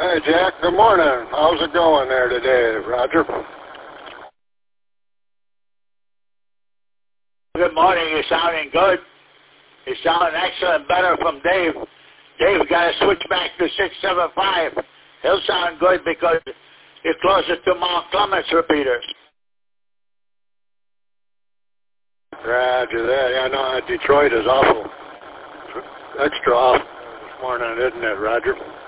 Hey, Jack. Good morning. How's it going there today, Roger? Good morning. You're sounding good. You sound excellent. Better from Dave. Dave got to switch back to 675. He'll sound good because you're closer to Mount Clemens repeaters. Roger that. Yeah, no, Detroit is awful. Extra awful this morning, isn't it, Roger?